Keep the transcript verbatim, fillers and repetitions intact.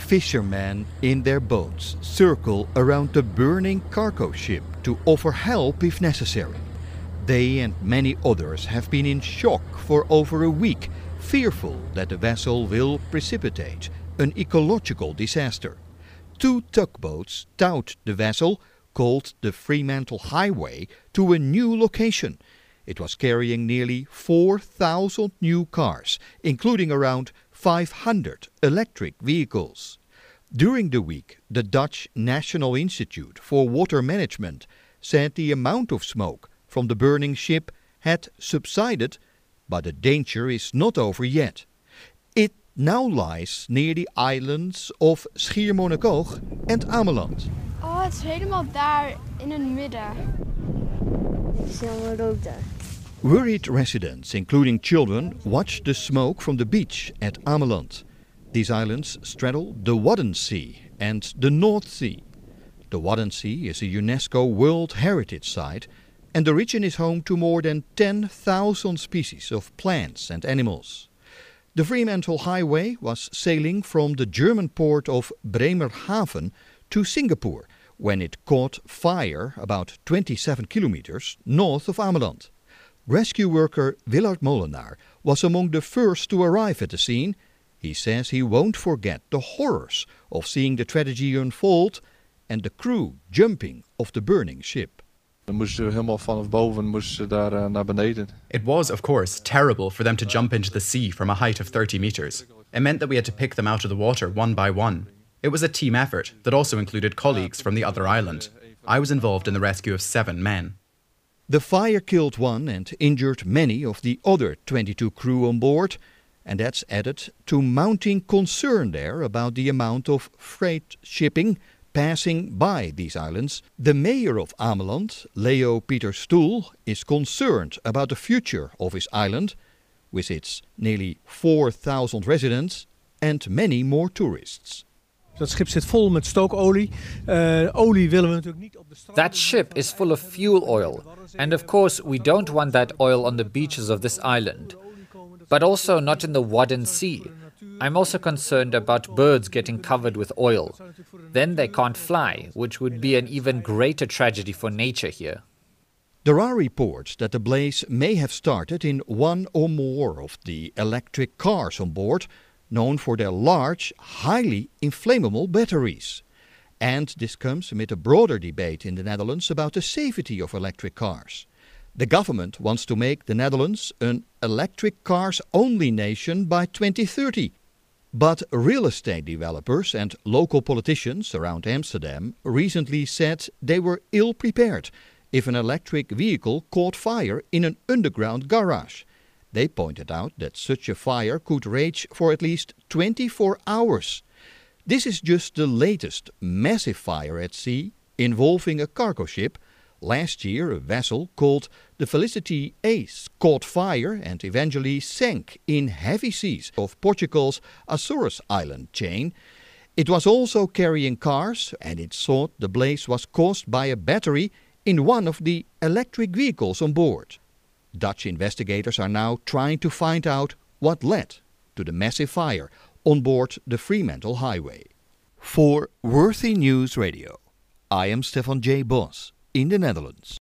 Fishermen in their boats circle around the burning cargo ship to offer help if necessary. They and many others have been in shock for over a week, fearful that the vessel will precipitate an ecological disaster. Two tugboats towed the vessel, called the Fremantle Highway, to a new location. It was carrying nearly four thousand new cars, including around five hundred electric vehicles. During the week, the Dutch National Institute for Water Management said the amount of smoke from the burning ship had subsided, but the danger is not over yet. It now lies near the islands of Schiermonnikoog and Ameland. Oh, het is helemaal daar in het midden. Het is helemaal rood daar. Worried residents, including children, watched the smoke from the beach at Ameland. These islands straddle the Wadden Sea and the North Sea. The Wadden Sea is a UNESCO World Heritage Site, and the region is home to more than ten thousand species of plants and animals. The Fremantle Highway was sailing from the German port of Bremerhaven to Singapore when it caught fire about twenty-seven kilometers north of Ameland. Rescue worker Willard Molenaar was among the first to arrive at the scene. He says he won't forget the horrors of seeing the tragedy unfold and the crew jumping off the burning ship. Dan moesten we helemaal vanaf boven moesten daar uh, naar beneden. It was, of course, terrible for them to jump into the sea from a height of thirty meters. It meant that we had to pick them out of the water one by one. It was a team effort that also included colleagues from the other island. I was involved in the rescue of seven men. The fire killed one and injured many of the other twenty-two crew on board, and that's added to mounting concern there about the amount of freight shipping passing by these islands. The mayor of Ameland, Leo Pieter Stoel, is concerned about the future of his island, with its nearly four thousand residents and many more tourists. Dat schip zit vol met stookolie. Uh, olie willen we natuurlijk niet op de stranden. That ship is full of fuel oil, and of course we don't want that oil on the beaches of this island. But also not in the Wadden Sea. I'm also concerned about birds getting covered with oil. Then they can't fly, which would be an even greater tragedy for nature here. There are reports that the blaze may have started in one or more of the electric cars on board, known for their large, highly inflammable batteries. And this comes amid a broader debate in the Netherlands about the safety of electric cars. The government wants to make the Netherlands an electric cars-only nation by twenty thirty. But real estate developers and local politicians around Amsterdam recently said they were ill-prepared if an electric vehicle caught fire in an underground garage. They pointed out that such a fire could rage for at least twenty-four hours. This is just the latest massive fire at sea involving a cargo ship. Last year, a vessel called the Felicity Ace caught fire and eventually sank in heavy seas of Portugal's Azores island chain. It was also carrying cars, and it thought the blaze was caused by a battery in one of the electric vehicles on board. Dutch investigators are now trying to find out what led to the massive fire on board the Fremantle Highway. For Worthy News Radio, I am Stefan J. Bos in the Netherlands.